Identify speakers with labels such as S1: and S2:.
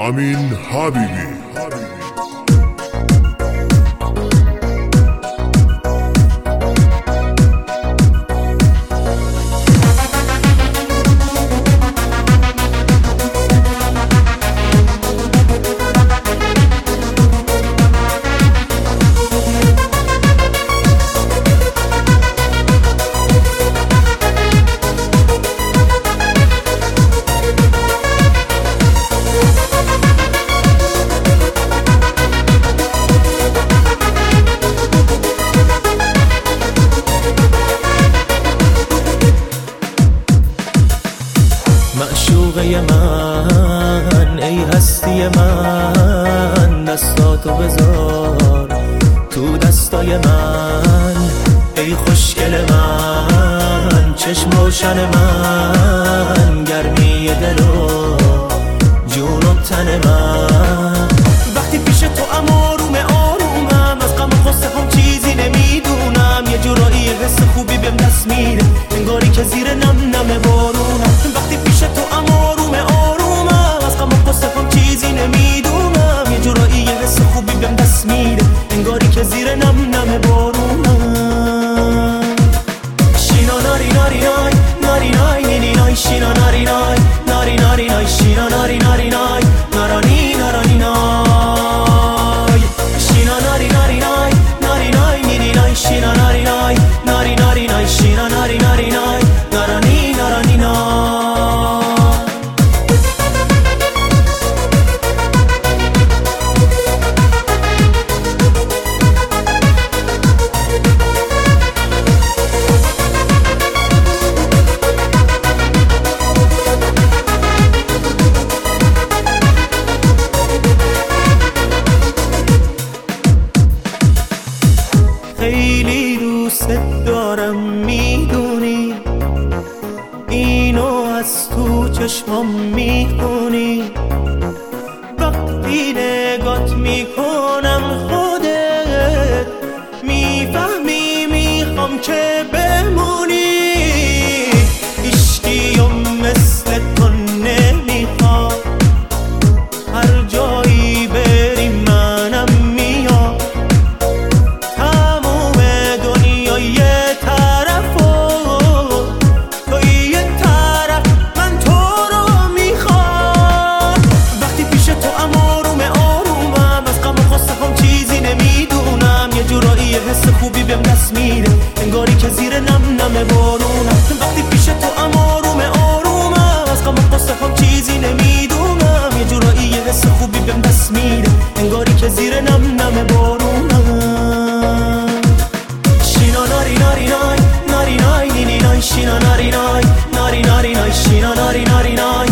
S1: امین حبیبی.
S2: معشوقه من، ای هستی من، دستاتو بذار تو دستای من. ای خوشگل من، چشم روشن من، گرمی دل و جون و تن من. وقتی پیش تو آرومم، از غم و غصه هم چیزی نمیدونم. یه جورایی حس خوبی بهم دست میده، انگاری که زیر نم بارونم. وقتی پیش تو آرومم، از غم و غصه هم چیزی نمیدونم. یه جورایی حس خوبی بهم دست میده، انگاری که زیر نم بارونم. شینا ناری ناری نای، ناری نای نینی نای، شینا ناری نای، ناری ناری نای، شینا ناری ناری نای، نارانی نارانی نای. شینا ناری ناری نای، ناری نای نینی نای، شینا ناری نای، ناری ناری نای، شینا ناری ناری نای، نارانی نارانی نای. خیلی دوست دارم میدونی، اینو از تو چشمام میخونی. وقتی نگات میکنم خودت میفهمی میخوام که بمونی. عشقیم مثل تو نمیخواد، هر جایی بریم منم میاد. تموم دنیا یه طرف و تو یه طرف، من تو رو میخوام. وقتی پیش تو آرومم، از غم و غصه هم چیزی نمیدونم. یه جورایی حس خوبی بهم دست میده، انگاری که زیر نم بارونم. وقتی پیش تو آرومم، از غم و غصه هم چیزی نمیدونم. یه جورایی حس خوبی بهم دست میده، انگاری که زیر نم بارونم. شینا ناری ناری نای، ناری نای نینی نای، شینا ناری نای، ناری ناری نای، شینا ناری ناری نای،